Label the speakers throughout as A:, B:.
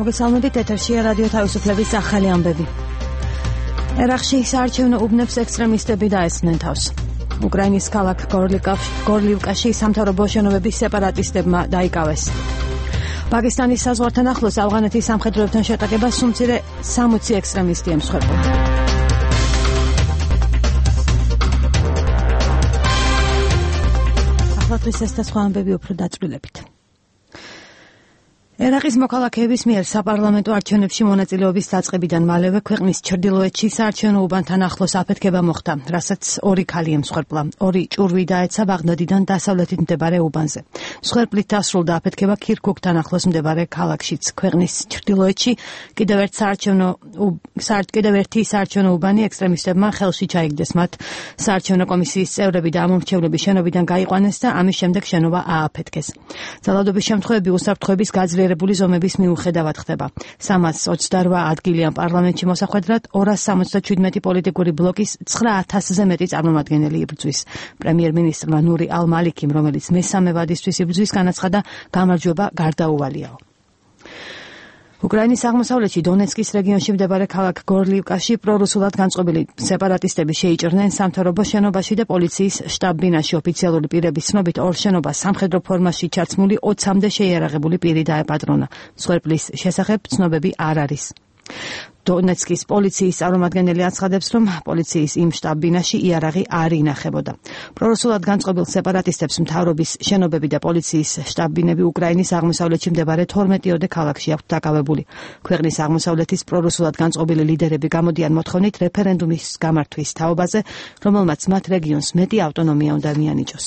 A: მოგესალმებით, ეთერშია რადიო თავისუფლების ახალი ამბები. ერაყში საარჩევნო უბნებს ექსტრემისტები დაესხნენ თავს. უკრაინის ქალაქ გორლივკაში სამთავრობო შენობების სეპარატისტებმა დაიკავეს. პაკისტანის საზღვართან ახლოს ავღანეთის სამხედროებთან შეტაკებას სუმცირე 60 ექსტრემისტი ემსხვერპლა. ახლა დღეს და სხვა ამბები უფრო დაწვრილებით. ერაყის მოქალაქეების მიერ საპარლამენტო არჩევნებში მონაწილეობის დაწყებიდან მალევე ქვეყნის ჩრდილოეთში საარჩევნო უბანთან ახლოს აფეთქება მოხდა, რასაც 2 ქალი ემსხვერპლა. 2 ჭურვი დაეცა ბაღდადიდან დასავლეთით მდებარე უბანზე. მსხვერპლით დასრულდა აფეთქება ქირქუქთან ახლოს მდებარე ქალაქშიც. ქვეყნის ჩრდილოეთში კიდევ ერთი საარჩევნო უბანი ექსტრემისტებმა ხელში ჩაიგდეს. მათ საარჩევნო კომისიის წევრები და ამომრჩევლები შენობიდან გაიყვანეს და ამის შემდეგ შენობა ააფეთქეს. ძალადობის შემთხვევები უსაფრთხოების გაძლიერებული ზომების მიუხედავად ხდება. 328 ადგილი ამ პარლამენტში მოსახვედრად 277 პოლიტიკური ბლოკის 9000-ზე მეტი წარმომადგენელი იბრძვის. პრემიერ-მინისტრმა ნური ალ-მალიკიმ, რომელიც მესამე ვადისთვის იბრძვის, განაცხადა, გამარჯვება გარდაუვალიაო. უკრაინის აღმოსავლეთში დონეცკის რეგიონში მდებარე ქალაქ გორლივკაში პრორუსულად განწყობილი სეპარატისტები შეიჭრნენ სამთავრობო შენობაში და პოლიციის შტაბ-ბინაში. ოფიციალური პირების ცნობით, 2 შენობას სამხედრო ფორმაში ჩაცმული 20-მდე შეიარაღებული პირი დაეპატრონა. მსხვერპლის შესახებ ცნობები არ არის. დონეცკის პოლიციის წარმომადგენელი აცხადებს, რომ პოლიციის იმ შტაბ-ბინაში იარაღი არ ინახებოდა. პრორუსულად განწყობილ სეპარატისტებს მთავრობის შენობები და პოლიციის შტაბ-ბინები უკრაინის აღმოსავლეთში მდებარე 12-ოდე ქალაქში აქვთ დაკავებული. ქვეყნის აღმოსავლეთის პრორუსულად განწყობილი ლიდერები გამოდიან მოთხოვნით რეფერენდუმის გამართვის თაობაზე, რომელმაც მათ რეგიონს მეტი ავტონომია უნდა მიანიჭოს.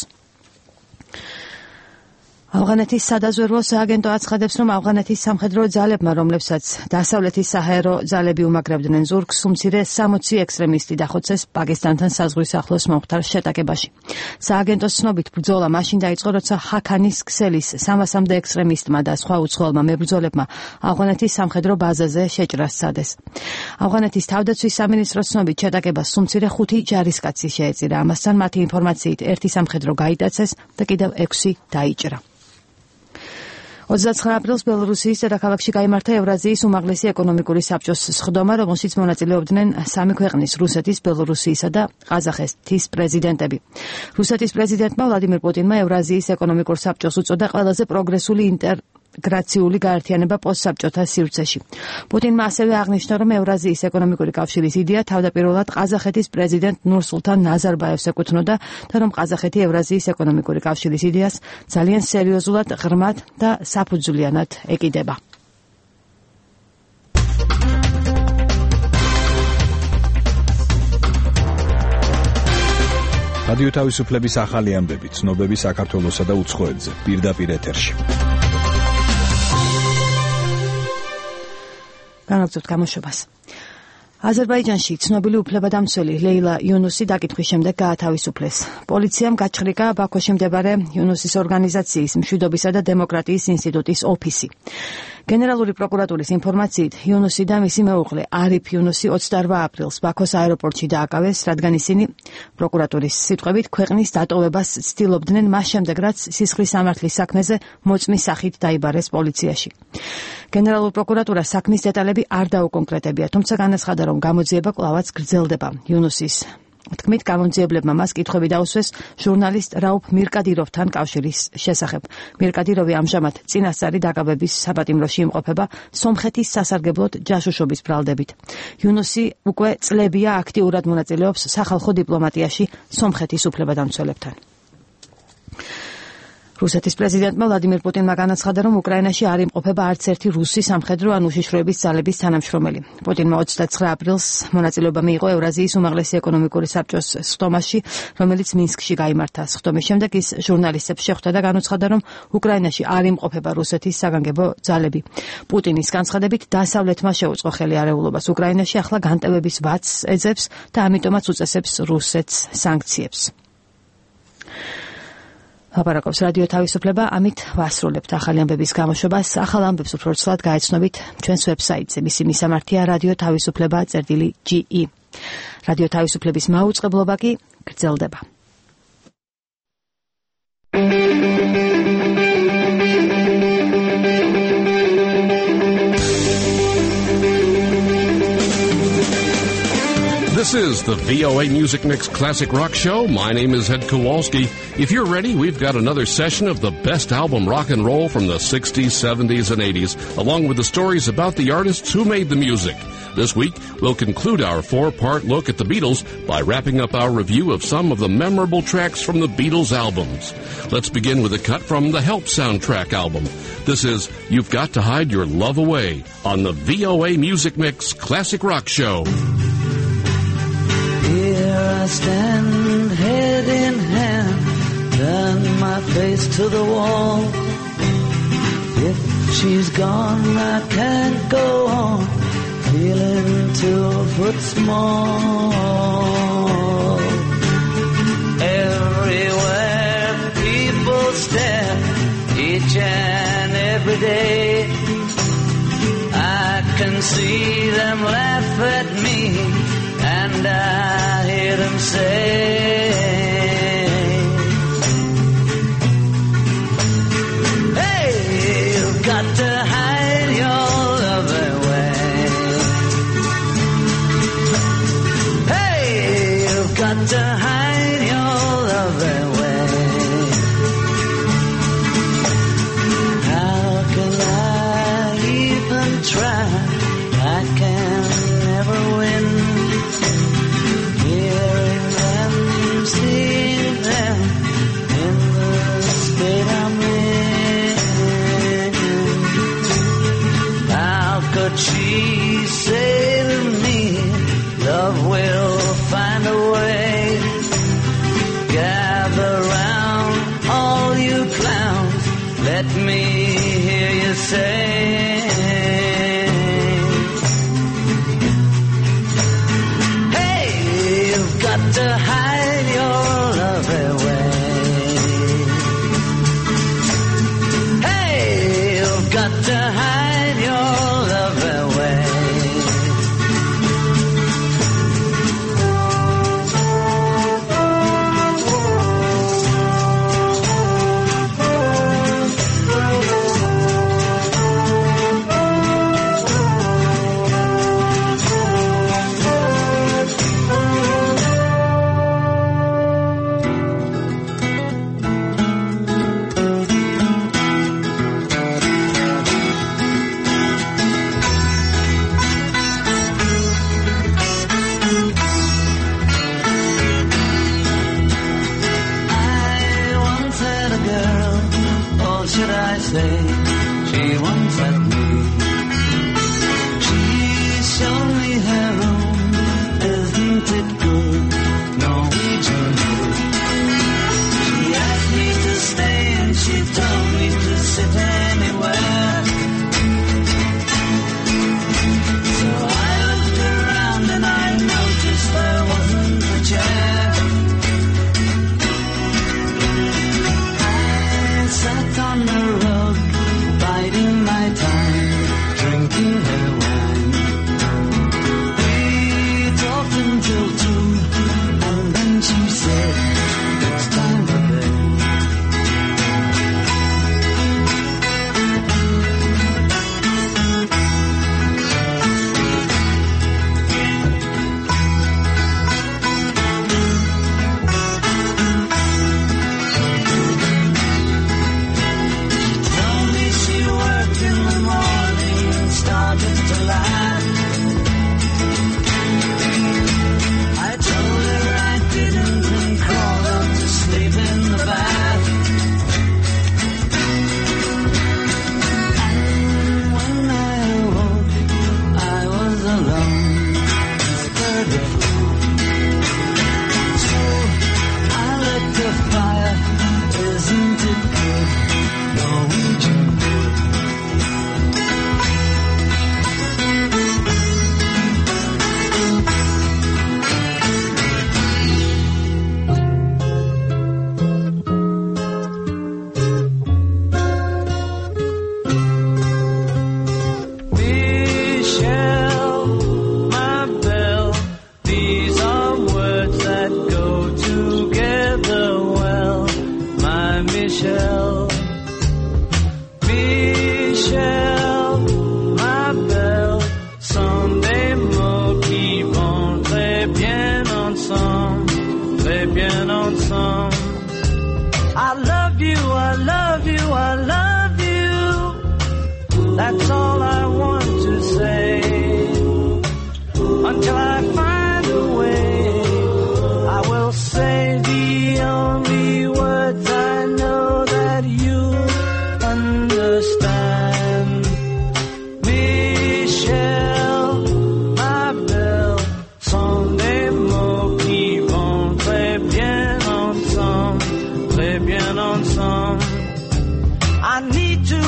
A: ავღანეთის სადაზვერვო სააგენტო აცხადებს, რომ ავღანეთის სამხედრო ძალებმა, რომლებსაც დასავლეთის საჰაერო ძალები უმაგრებდნენ ზურგს, უმცირე 60 ექსტრემისტი დახოცეს პაკისტანთან საზღვრის ახლოს მომხდარ შეტაკებაში. სააგენტოს ცნობით, ბრძოლა მაშინ დაიწყო, როცა ჰაქანის ქსელის 300-მდე ექსტრემისტმა და სხვა უცხოელმა მებრძოლებმა ავღანეთის სამხედრო ბაზაზე შეჭრა სცადეს. ავღანეთის თავდაცვის სამინისტროს ცნობით, შეტაკებას უმცირე 5 ჯარისკაცი შეეწირა. ამასთან მათი ინფორმაციით 1 სამხედრო გაიტაცეს და კიდევ 6 დაიჭრა. 29 აპრილს ბელორუსიის დედაქალაქში გაიმართა ევრაზიის უმაღლესი ეკონომიკური საბჭოს სხდომა, რომელშიც მონაწილეობდნენ 3 ქვეყნის, რუსეთის, ბელორუსიისა და ყაზახეთის პრეზიდენტები. რუსეთის პრეზიდენტმა ვლადიმირ პუტინმა ევრაზიის ეკონომიკურ საბჭოს უწოდა ყველაზე პროგრესული ინტეგრაციული გაერთიანება პოსტსაბჭოთა სივრცეში. პუტინმა ასევე აღნიშნა, რომ ევრაზიის ეკონომიკური კავშირის იდეა თავდაპირველად ყაზახეთის პრეზიდენტ ნურსულთან ნაზარბაევს ეკუთვნოდა და რომ ყაზახეთი ევრაზიის ეკონომიკური კავშირის იდეას ძალიან სერიოზულად, ღრმად და საფუძვლიანად ეკიდება.
B: რადიო თავისუფლების ახალი ამბები, ცნობები საქართველოსა და უცხოეთზე, პირდაპირ ეთერში.
A: განაგრძობთ გამოშვებას. აზერბაიჯანში ცნობილი უფლებადამცველი ლეილა იუნუსი დაკითხვის შემდეგ გაათავისუფლეს. პოლიციამ გაჩხრიკა ბაქოში მდებარე იუნუსის ორგანიზაციის მშვიდობისა და დემოკრატიის ინსტიტუტის ოფისი. გენერალური პროკურატურის ინფორმაციით, იუნუსი და მისი მეუღლე არიფ იუნუსი 28 აპრილს ბაქოს აეროპორტში დააკავეს, რადგან ისინი პროკურატურის სიტყვებით ქვეყნის დატოვებას ცდილობდნენ მას შემდეგ, რაც სისხლის სამართლის საქმეზე მოწმის სახით დაიბარეს პოლიციაში. გენერალურ პროკურატურას საქმის დეტალები არ დაუკონკრეტებია, თუმცა განაცხადა, რომ გამოძიება კვლავაც გრძელდება. იუნუსის თქმით, გამომძიებლებმა მას კითხვები დაუსვეს ჟურნალისტ რაუფ მირკადიროვთან კავშირის შესახებ. მირკადიროვი ამჟამად წინასწარი დაკავების საპატიმროში იმყოფება სომხეთის სასარგებლოდ ჯაშუშობის ბრალდებით. იუნუსი უკვე წლებია აქტიურად მონაწილეობს სახალხო დიპლომატიაში სომხეთის უფლებადამცველებთან. რუსეთის პრეზიდენტმა ვლადიმირ პუტინმა განაცხადა, რომ უკრაინაში არ იმყოფება არც ერთი რუსი სამხედრო ან უშიშროების ძალების თანამშრომელი. პუტინმა 29 აპრილს მონაწილეობა მიიღო ევრაზიის უმაღლესი ეკონომიკური საბჭოს სხდომაში, რომელიც მინსკში გაიმართა. სხდომის შემდეგ ის ჟურნალისტებს შეხვდა და განაცხადა, რომ უკრაინაში არ იმყოფება რუსეთის საგანგებო ძალები. პუტინის განცხადებით, დასავლეთმა შეუწყო ხელი არეულობას უკრაინაში, ახლა განტევების ვადს ეძებს და ამიტომაც უწესებს რუსეთს სანქციებს. ლაპარაკობს რადიო თავისუფლება, ამით ვასრულებთ ახალი ამბების გამოშვებას. ახალ ამბებს უფრო ცვლად გაეცნობით ჩვენს ვებსაიტზე, მისი მისამართია რადიო თავისუფლება.ge. რადიო თავისუფლების მაუწყებლობა კი გრძელდება.
C: is the VOA Music Mix Classic Rock Show. My name is Ed Kowalski. If you're ready, we've got another session of the best album rock and roll from the 60s, 70s, and 80s, along with the stories about the artists who made the music. This week, we'll conclude our four-part look at the Beatles by wrapping up our review of some of the memorable tracks from the Beatles albums. Let's begin with a cut from the Help soundtrack album. This is You've Got to Hide Your Love Away on the VOA Music Mix Classic Rock Show.
D: Here I stand, head in hand, turn my face to the wall. If she's gone, I can't go on, feeling 2 foot small. Everywhere people stare, each and every day, I can see them laugh at me, and I hear them say, hey, you've got to hide your love away. Hey, you've got to hide your love away. How can I even try? I can never win. Seeing them in the state I'm in. How could she say to me, love will find a way? Gather round, all you clowns, let me hear you say, hey, you've got to hide your love away. Hey, you've got to hide your love away. She once had me. She showed me her room. Isn't it good? Norwegian wood. She asked me to stay and she told me to sit anywhere. So I looked around and I noticed there wasn't a chair. I sat on the road, biding my time, drinking her wine. We talked until 2, and then she said, it's time for bed. Michelle. That's all I want to say. Until I find a way, I will say the only words I know that you understand. Michel, ma belle, sont des mots qui vont très bien ensemble, très bien ensemble. I need to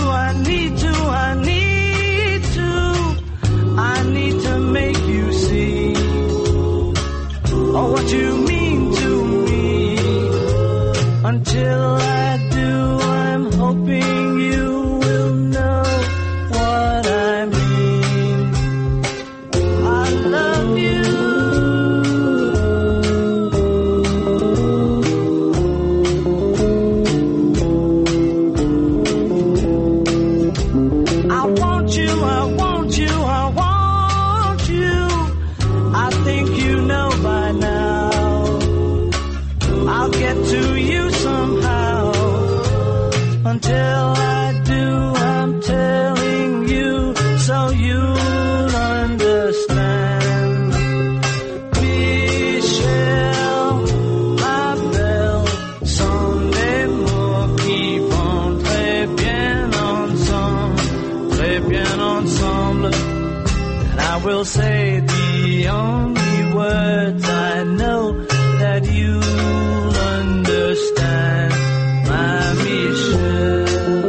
D: make you see what you mean to me. Until I do, I'm hoping you will know what I mean. I love you. I want you, I want you, I want you. I think you know by now. I'll get to you somehow. Until I do, I'm telling you so you'll understand. Michel, ma belle, sont des mots qui vont très bien ensemble, très bien ensemble. And I will say the only words I know that you'll understand, my Michel.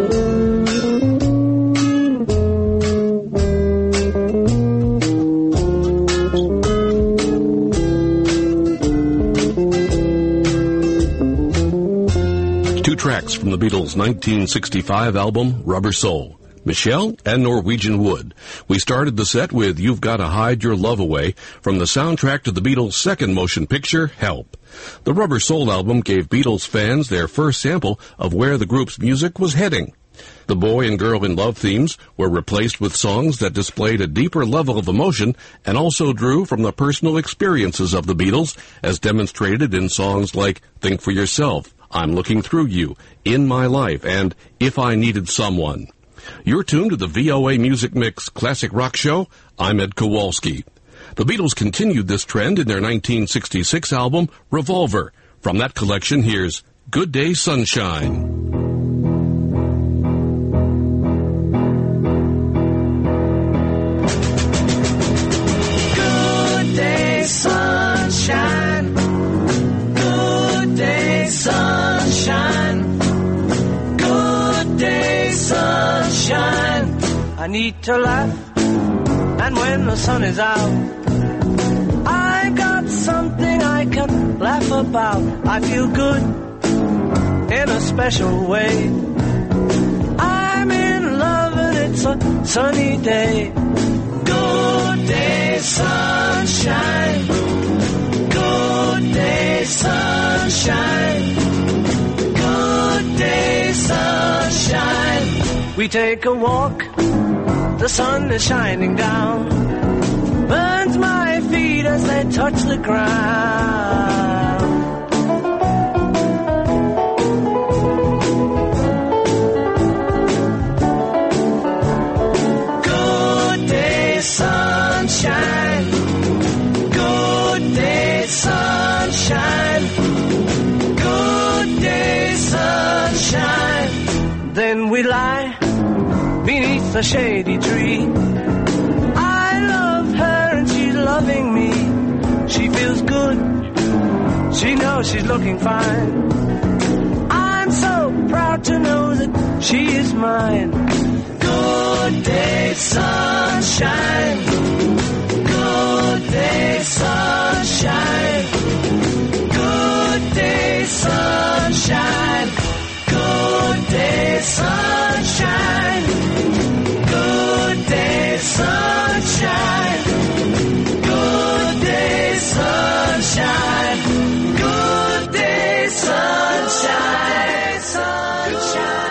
C: Two tracks from the Beatles' 1965 album, Rubber Soul. Michel and Norwegian Wood. We started the set with You've Gotta Hide Your Love Away from the soundtrack to the Beatles' second motion picture, Help. The Rubber Soul album gave Beatles fans their first sample of where the group's music was heading. The boy and girl in love themes were replaced with songs that displayed a deeper level of emotion and also drew from the personal experiences of the Beatles, as demonstrated in songs like Think for Yourself, I'm Looking Through You, In My Life, and If I Needed Someone. You're tuned to the VOA Music Mix Classic Rock Show. I'm Ed Kowalski. The Beatles continued this trend in their 1966 album, Revolver. From that collection, here's Good Day Sunshine.
D: Good day, sunshine. Good day, sunshine. Good day, sunshine. I need to laugh, and when the sun is out, I got something I can laugh about. I feel good in a special way. I'm in love and it's a sunny day. Good day, sunshine. Good day, sunshine. Good day, sunshine. We take a walk, the sun is shining down, burns my feet as they touch the ground. Good day, sunshine. Good day, sunshine. Good day, sunshine. Then we lie beneath a shady tree. I love her and she's loving me. She feels good. She knows she's looking fine. I'm so proud to know that she is mine. Good day, sunshine. Good day, sunshine. Good day, sunshine. Good day, sunshine. Good day, sunshine. Good day, sunshine. Good day, sunshine. Sunshine.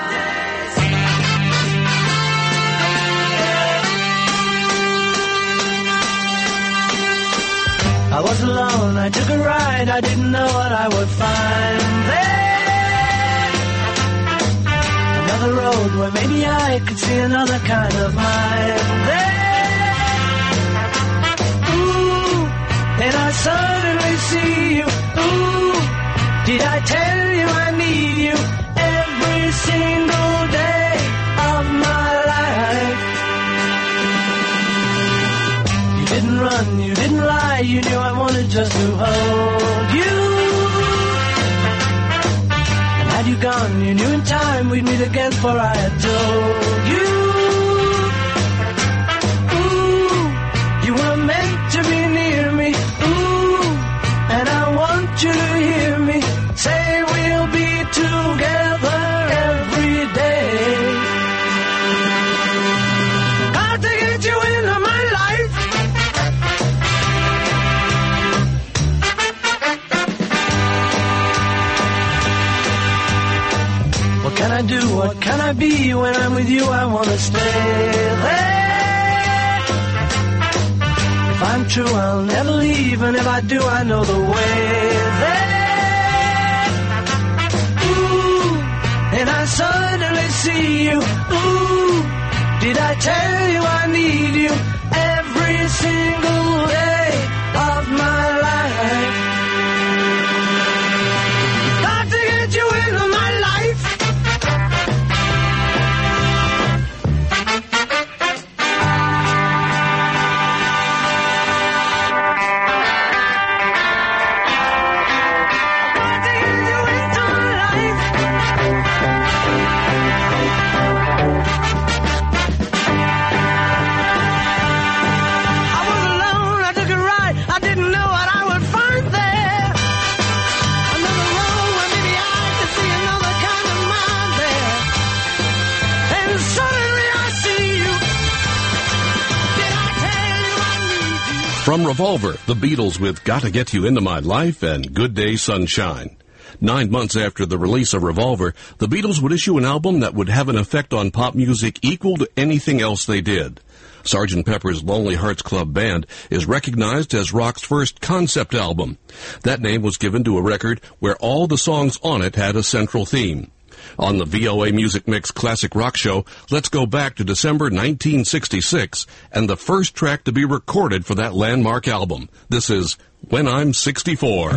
D: I was alone, I took a ride, I didn't know what I would find there. Another road where maybe I could see another kind of mind there. Ooh, and I suddenly see you. Ooh, did I tell you I need you every single day of my life? You didn't run, you didn't lie, you knew I wanted just to hold you. And had you gone, you knew in time we'd meet again, for I had told you. Ooh, you were meant to be near me. Ooh, and I want you to hear me say we'll be together every day. Got to get you into my life. What can I do? What can I be? When I'm with you, I want to stay there. If I'm true, I'll never leave, and if I do, I know the way there. And I suddenly see you. Ooh, did I tell you I need you every single day of my life? Got to get you into my life.
C: From Revolver, the Beatles with Gotta Get You Into My Life and Good Day Sunshine. 9 months after the release of Revolver, the Beatles would issue an album that would have an effect on pop music equal to anything else they did. Sgt. Pepper's Lonely Hearts Club Band is recognized as rock's first concept album. That name was given to a record where all the songs on it had a central theme. On the VOA Music Mix Classic Rock Show, let's go back to December 1966 and the first track to be recorded for that landmark album. This is When I'm 64.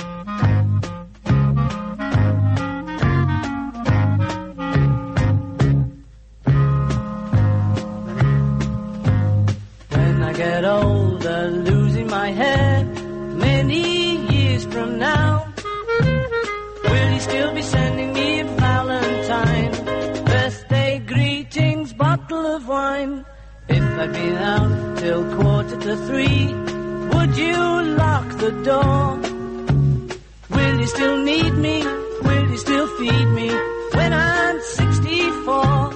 D: When I get older, losing my hair, many years from now, will you still be sending me a Valentine, birthday greetings, bottle of wine? If I'd been out till 2:45, would you lock the door? Will you still need me? Will you still feed me when I'm 64?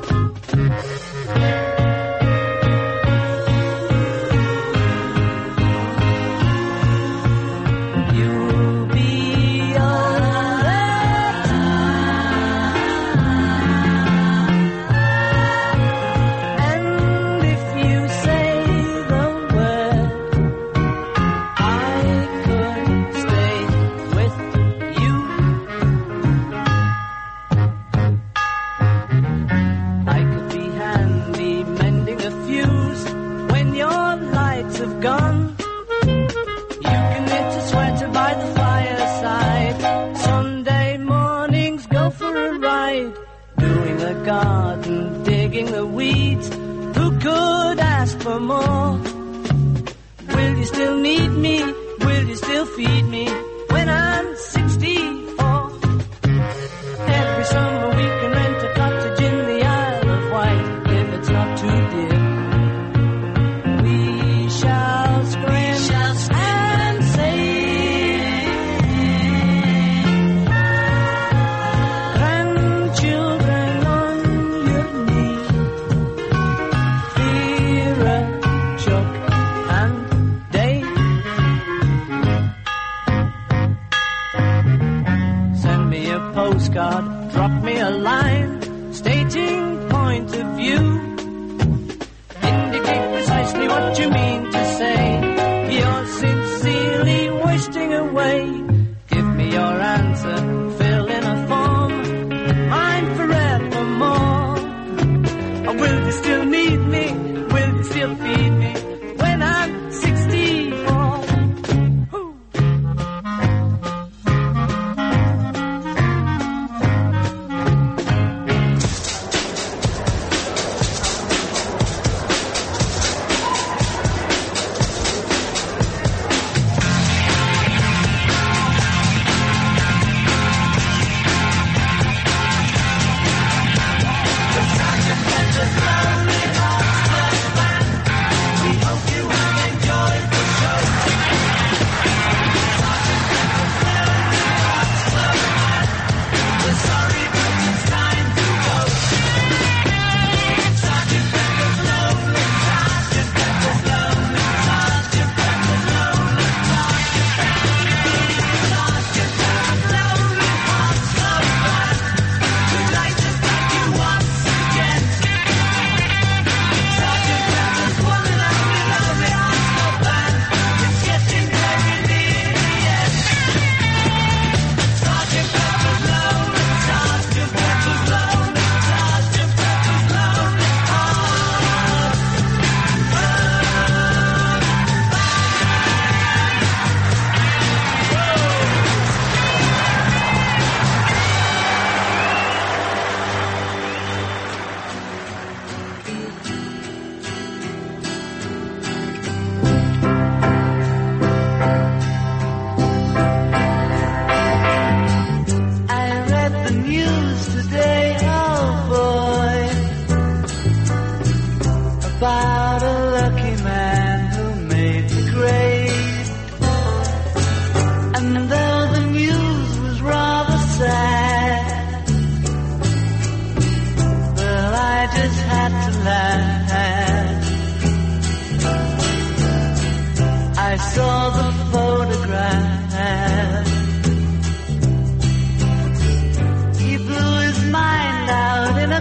D: Garden, digging the weeds, who could ask for more? Will you still need me? Will you still feed me when I'm 64? Every summer we can rent a cottage in the Isle of Wight, if it's not too dear. We shall scream and sing. Grandchildren on your knee, Vera, Chuck and Dave. Send me a postcard, drop me a line, stating point of view. Indicate precisely what you mean to say. You're sincerely wasting away. Give me your answer, fill in a form, mine forevermore.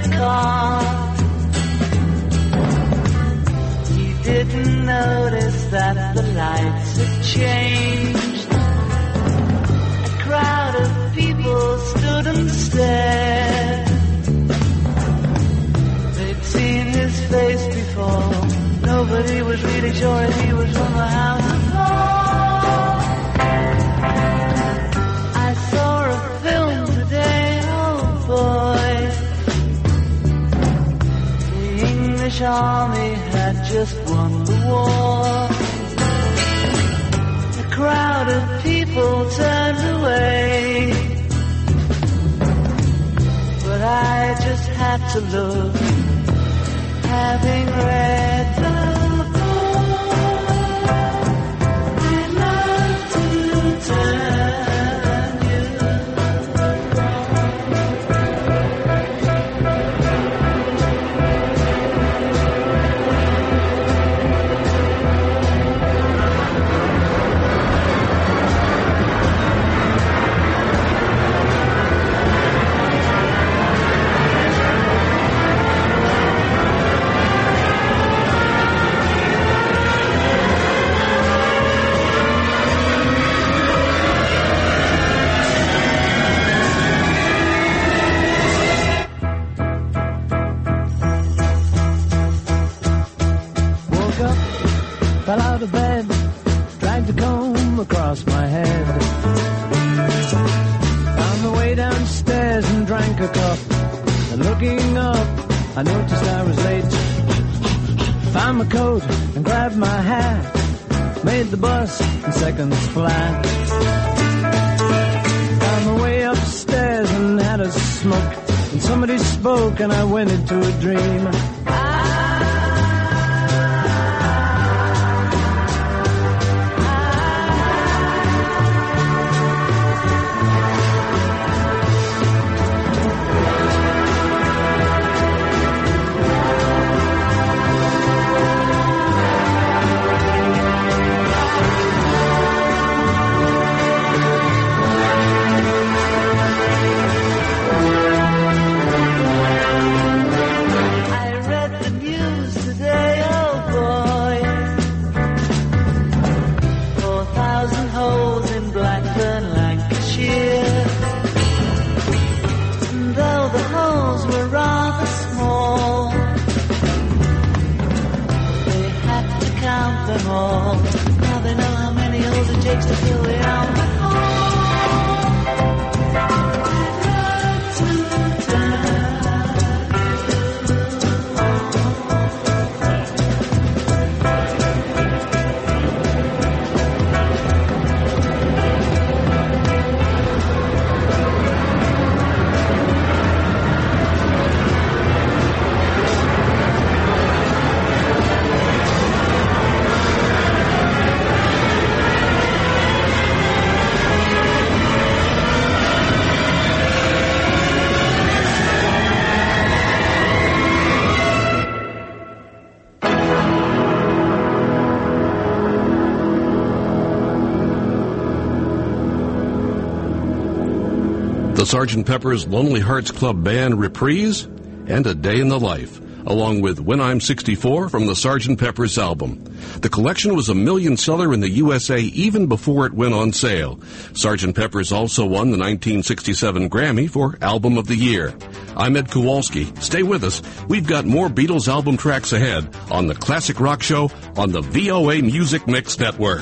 D: car. He didn't notice that the lights had changed. A crowd of people stood and stared. They'd seen his face before. Nobody was really sure if he was from the House of Lords. I saw a film today, oh boy. The English army had just won the war. A crowd of people turned away, but I just had to look, having read the fell out of bed, dragged a comb across my head. Found my way downstairs and drank a cup. And looking up, I noticed I was late. Found my coat and grabbed my hat. Made the bus in seconds flat. Found my way upstairs and had a smoke. And somebody spoke and I went into a dream. Now they know how many holes it takes to fill the album.
C: The Sgt. Pepper's Lonely Hearts Club Band reprise, and A Day in the Life, along with When I'm 64 from the Sgt. Pepper's album. The collection was a million seller in the USA even before it went on sale. Sgt. Pepper's also won the 1967 Grammy for Album of the Year. I'm Ed Kowalski. Stay with us. We've got more Beatles album tracks ahead on the Classic Rock Show on the VOA Music Mix Network.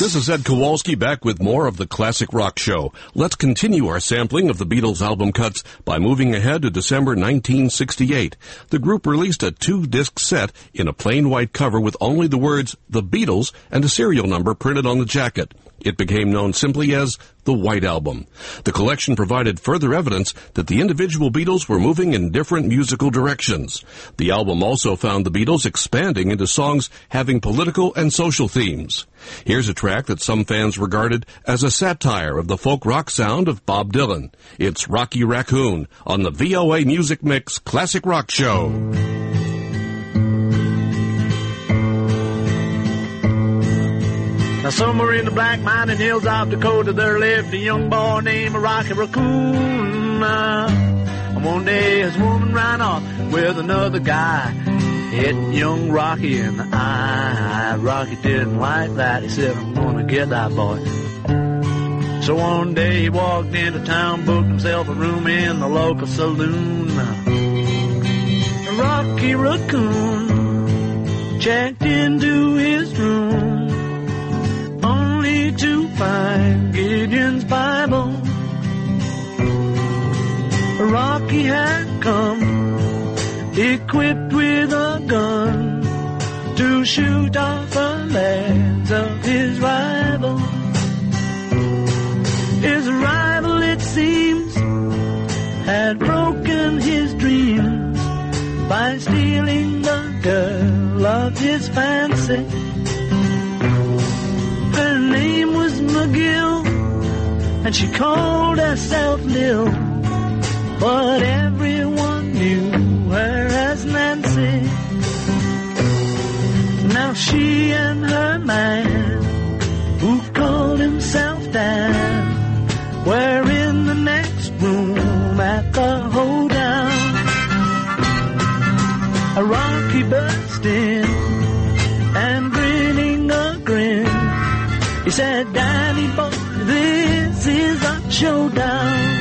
C: This is Ed Kowalski back with more of the Classic Rock Show. Let's continue our sampling of the Beatles album cuts by moving ahead to December 1968. The group released a 2-disc set in a plain white cover with only the words The Beatles and a serial number printed on the jacket. It became known simply as the White Album. The collection provided further evidence that the individual Beatles were moving in different musical directions. The album also found the Beatles expanding into songs having political and social themes. Here's a track that some fans regarded as a satire of the folk rock sound of Bob Dylan. It's Rocky Raccoon on the VOA Music Mix Classic Rock Show.
E: Now somewhere in the black mining hills of Dakota there lived a young boy named Rocky Raccoon. And one day his woman ran off with another guy, hit young Rocky in the eye. Rocky didn't like that. He said, I'm gonna get that boy. So one day he walked into town, booked himself a room in the local saloon. Rocky Raccoon checked into his room, only to find Gideon's Bible. Rocky had come equipped with a gun to shoot off the legs of his rival. His rival, it seems, had broken his dreams by stealing the girl of his fancy. Her name was McGill, and she called herself Lil, but everyone knew her as Nancy. Now she and her man, who called himself Dan, were in the next room at the hoedown. A Rocky burst in, and grinning a grin, he said, Danny boy, this is a showdown.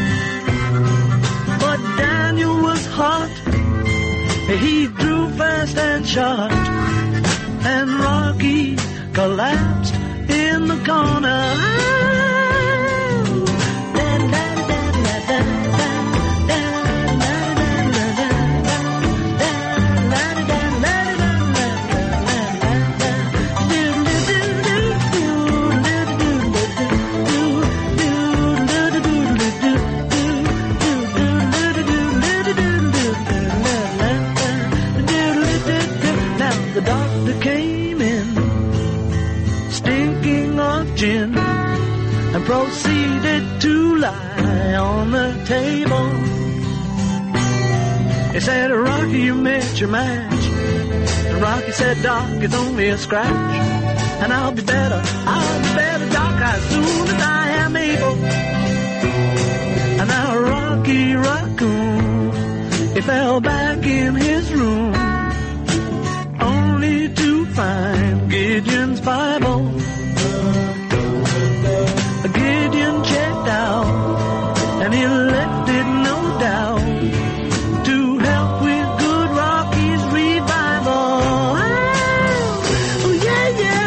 E: But Daniel was hot, he drew fast and shot, and Rocky collapsed in the corner. The doctor came in, stinking of gin, and proceeded to lie on the table. He said, Rocky, you met your match. And Rocky said, Doc, it's only a scratch, and I'll be better, Doc, as soon as I am able. And now Rocky Raccoon, he fell back in his room, only to find Gideon's Bible. Gideon checked out, and he left it no doubt to help with good Rocky's revival. Oh yeah, yeah.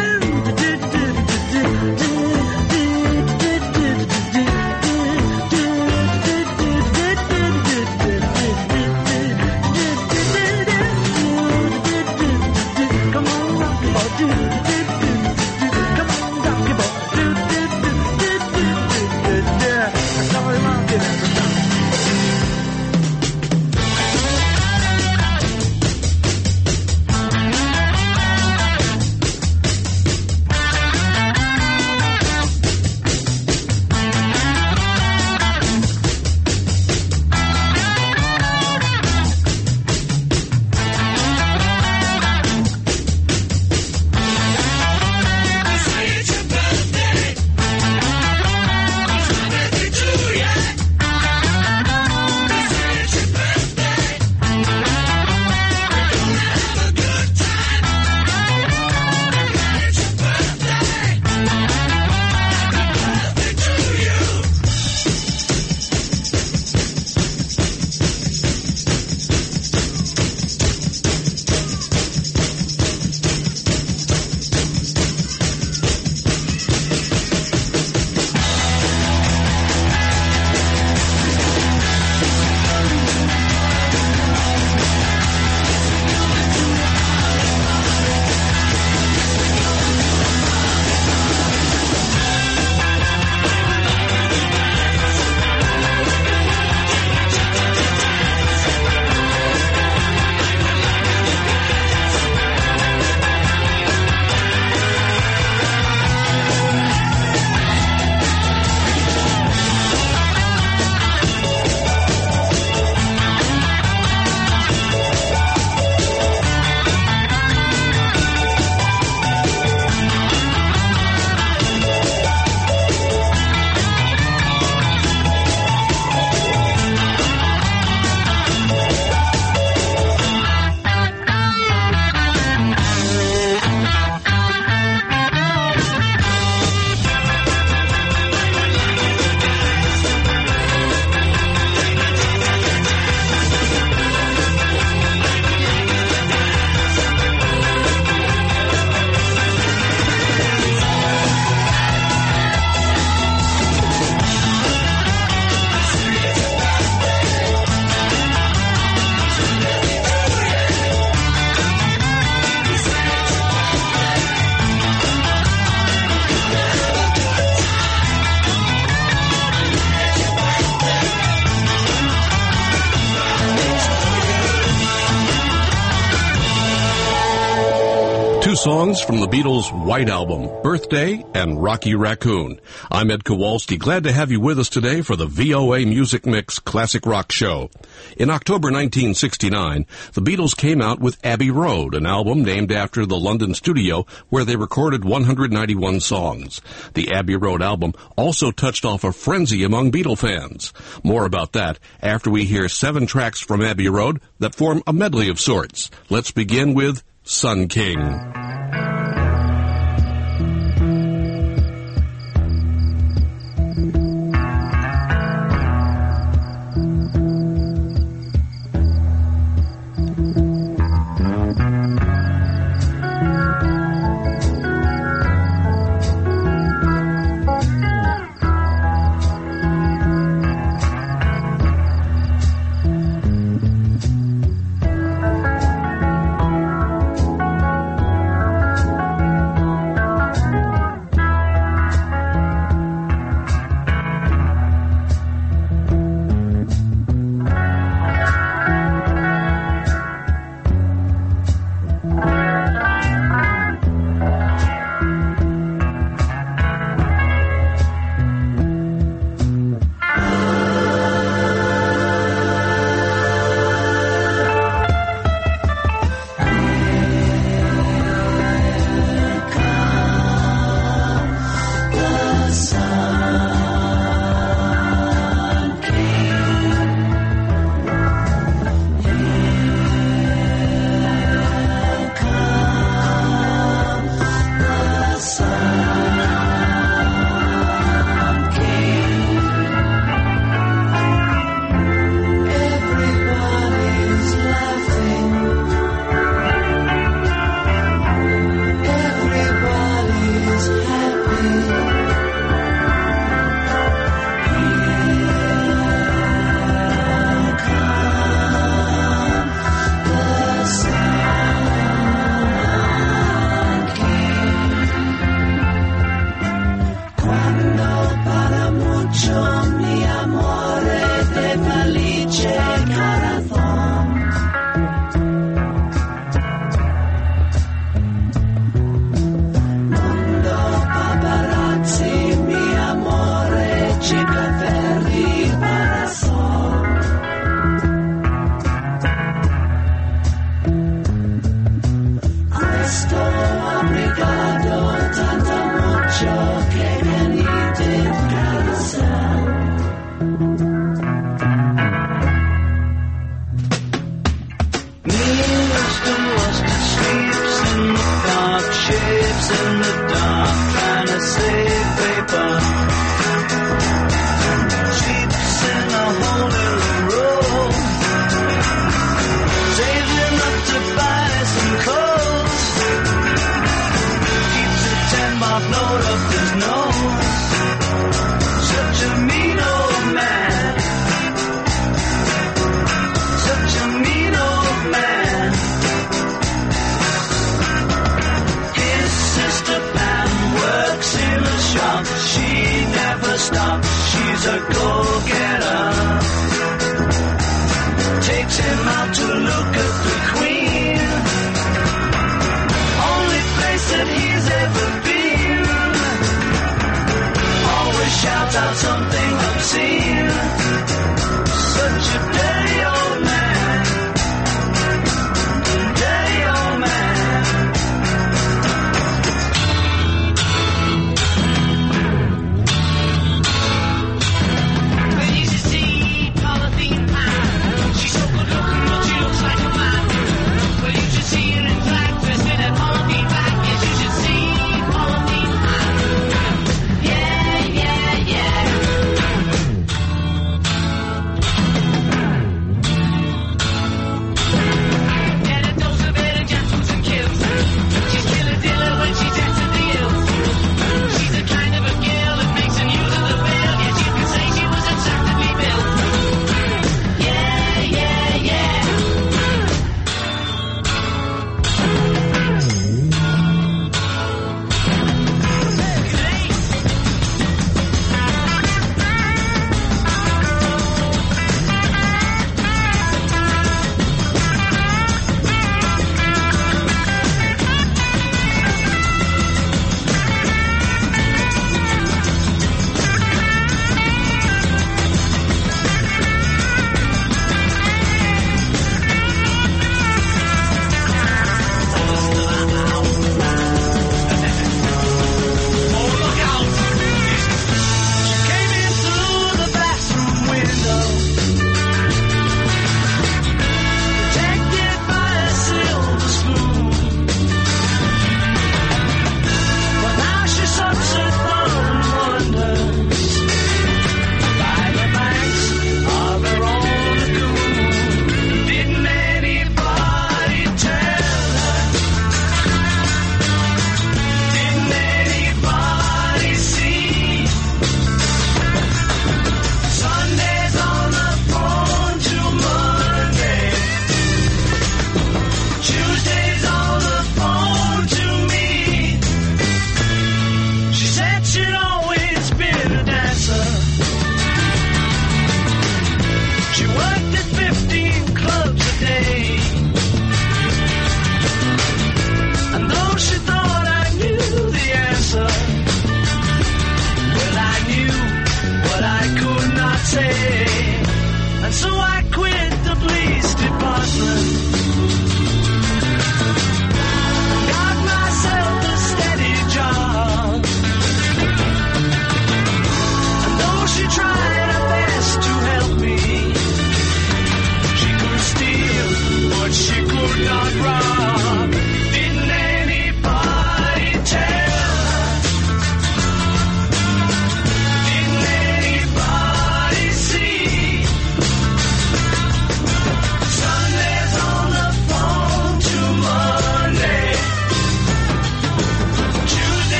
C: Two songs from the Beatles' White Album, Birthday and Rocky Raccoon. I'm Ed Kowalski, glad to have you with us today for the VOA Music Mix Classic Rock Show. In October 1969, the Beatles came out with Abbey Road, an album named after the London studio where they recorded 191 songs. The Abbey Road album also touched off a frenzy among Beatle fans. More about that after we hear 7 tracks from Abbey Road that form a medley of sorts. Let's begin with Sun King.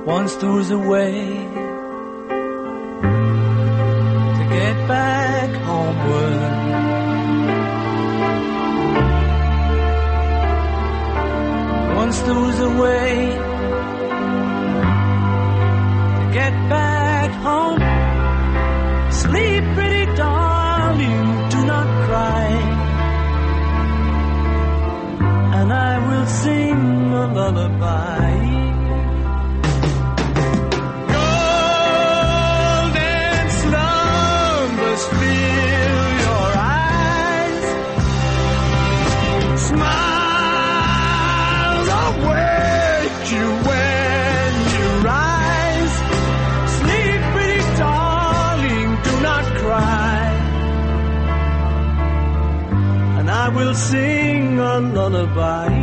D: Once there was a way to get back homeward. Once there was a way to get back home. Sleep, pretty darling, do not cry, and I will sing a lullaby. Golden slumbers fill your eyes. Smiles await you when you rise. Sleep, pretty darling, do not cry, and I will sing a lullaby.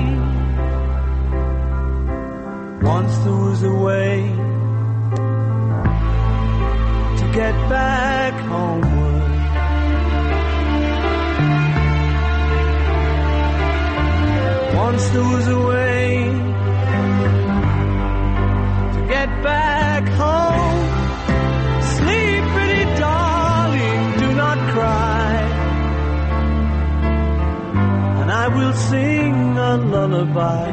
D: Once there was a way to get back homeward. Once there was a way to get back home. Sleep, pretty darling, do not cry, and I will sing a lullaby.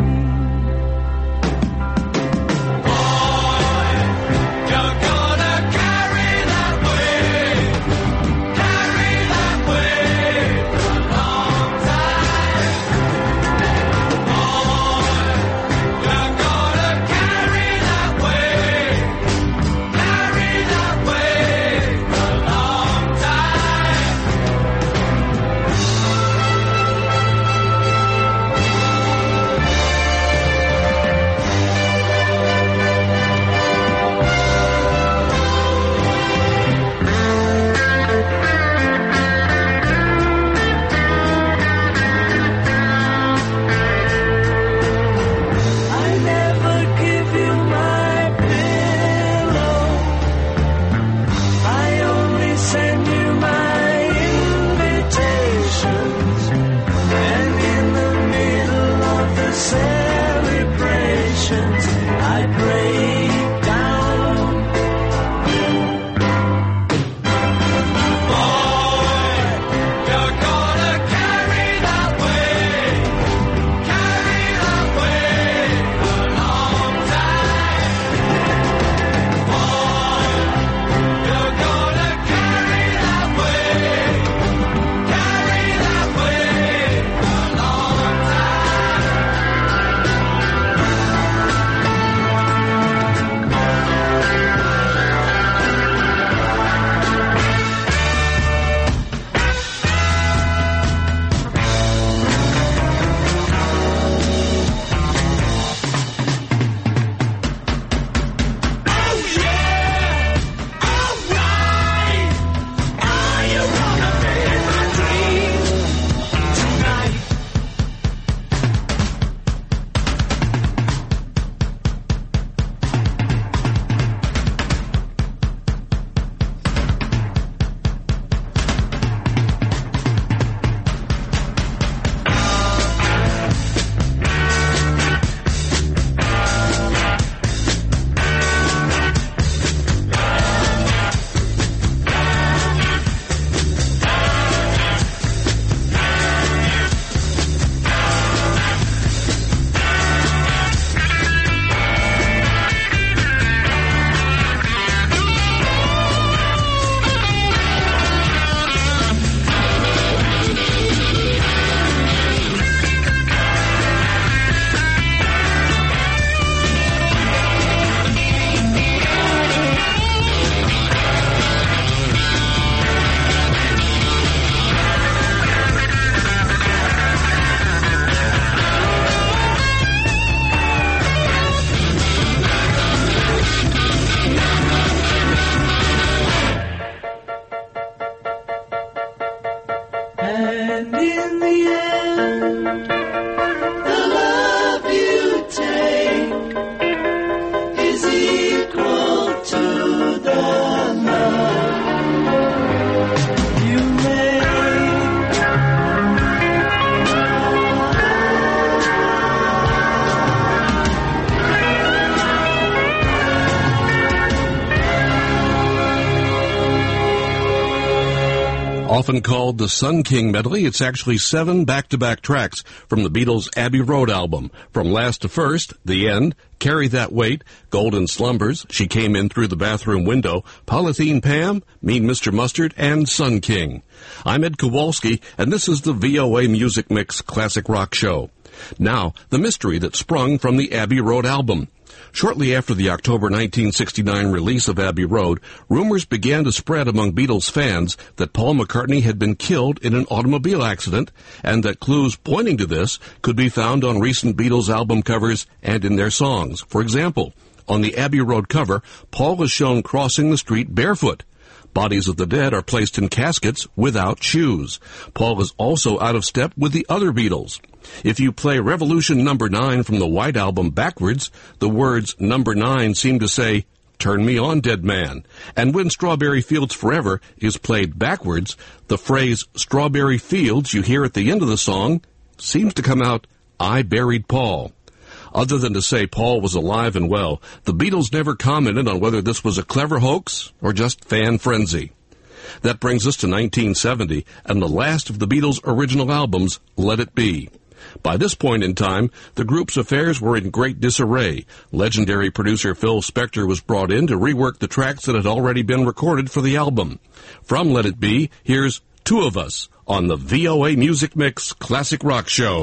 C: Often called the Sun King medley, it's actually 7 back-to-back tracks from the Beatles' Abbey Road album. From Last to First, The End, Carry That Weight, Golden Slumbers, She Came In Through the Bathroom Window, Polythene Pam, Mean Mr. Mustard, and Sun King. I'm Ed Kowalski, and this is the VOA Music Mix Classic Rock Show. Now, the mystery that sprung from the Abbey Road album. Shortly after the October 1969 release of Abbey Road, rumors began to spread among Beatles fans that Paul McCartney had been killed in an automobile accident, and that clues pointing to this could be found on recent Beatles album covers and in their songs. For example, on the Abbey Road cover, Paul is shown crossing the street barefoot. Bodies of the dead are placed in caskets without shoes. Paul is also out of step with the other Beatles. If you play Revolution Number 9 from the White Album backwards, the words Number 9 seem to say, "Turn me on, dead man." And when Strawberry Fields Forever is played backwards, the phrase Strawberry Fields you hear at the end of the song seems to come out, "I buried Paul." Other than to say Paul was alive and well, the Beatles never commented on whether this was a clever hoax or just fan frenzy. That brings us to 1970 and the last of the Beatles' original albums, Let It Be. By this point in time, the group's affairs were in great disarray. Legendary producer Phil Spector was brought in to rework the tracks that had already been recorded for the album. From Let It Be, here's Two of Us on the VOA Music Mix Classic Rock Show.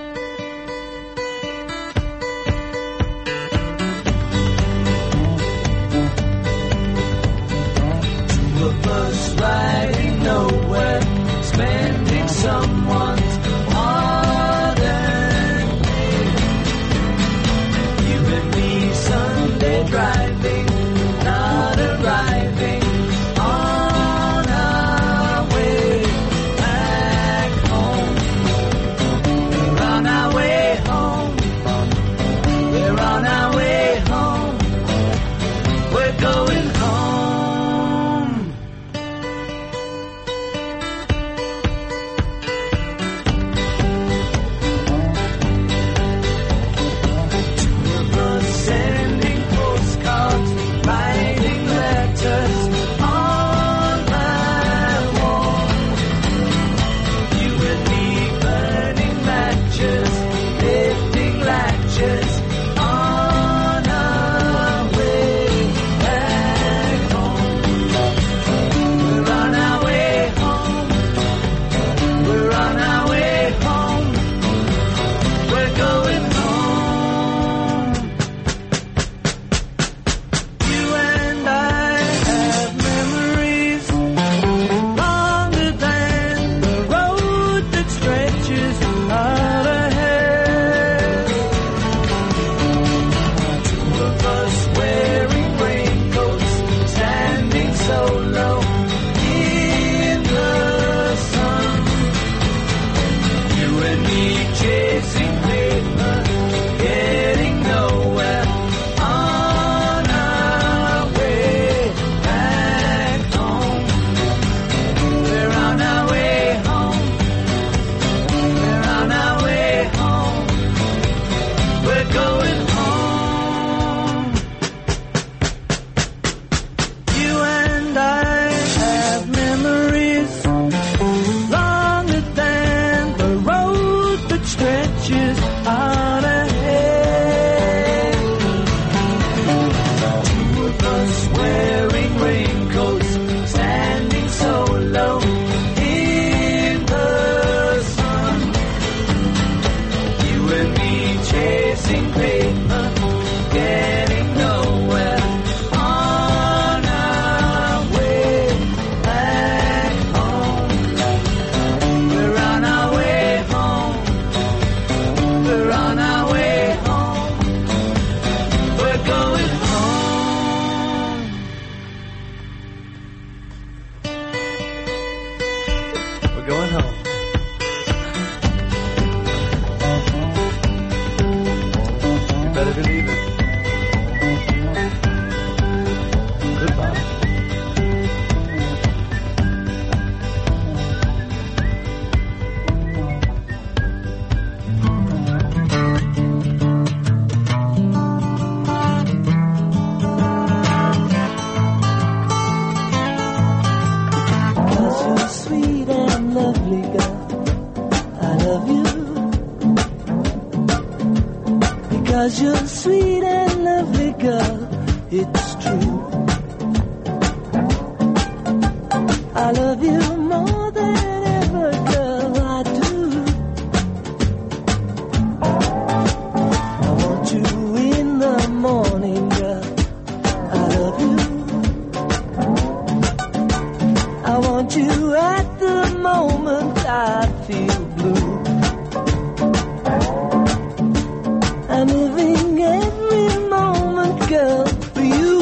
D: Two of us riding nowhere, spending someone's driving, not arriving, on our way back home. There 'cause you're sweet and lovely, girl, it's true. I love you more than ever, girl, I do. I want you in the morning, girl, I love you. I want you at the moment I feel blue. I'm living every moment, girl, for you.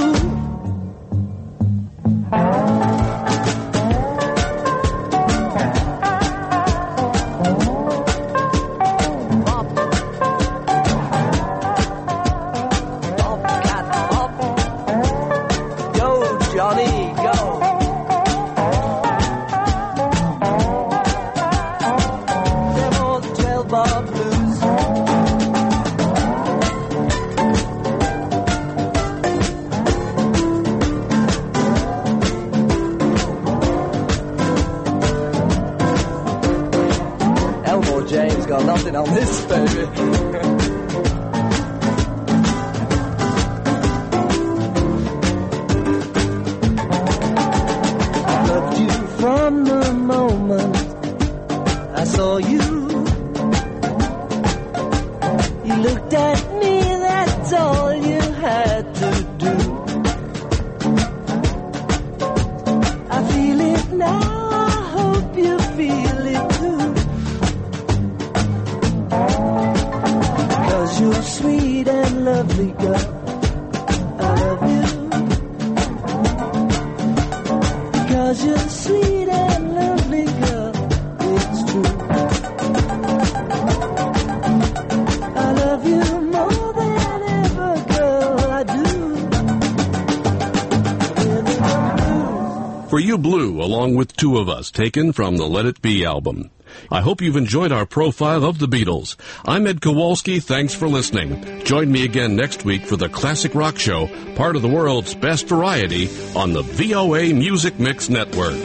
F: James got nothing on this, baby.
D: I loved you from the moment I saw you. You looked at me, that's all you had to do. I feel it now, I hope you feel it too. You're sweet and lovely, girl, I love you. Because you're sweet and lovely, girl, it's true. I love you more than ever, girl, I do.
C: For You Blue, along with Two of Us, taken from the Let It Be album. I hope you've enjoyed our profile of the Beatles. I'm Ed Kowalski. Thanks for listening. Join me again next week for the Classic Rock Show, part of the world's best variety on the VOA Music Mix Network.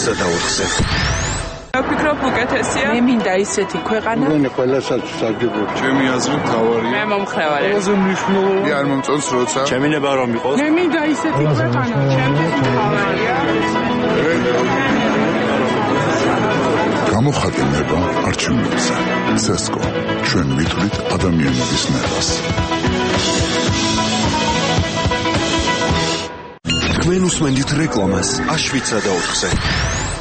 G: 7-ზე და 4-ზე.
H: ვფიქრობ უკეთესია. მე მინდა ისეთი ქვეყანა.
I: მგონი ყველასაც საგებო.
J: ჩემი აზრით თავარია.
H: მე მომხრევარი.
J: ყველაზე მნიშვნელოვანი არ მომწონს როცა.
G: ჩემი ნება რომ იყოს.
H: მე მინდა ისეთი ქვეყანა. ჩემთვის თავარია.
K: გამოხატება არჩევნებზე. CSGO. ჩვენ მითვლით ადამიანების ნებას.
G: თქვენ უსმენთ რეკლამას A7-ზე და 4-ზე.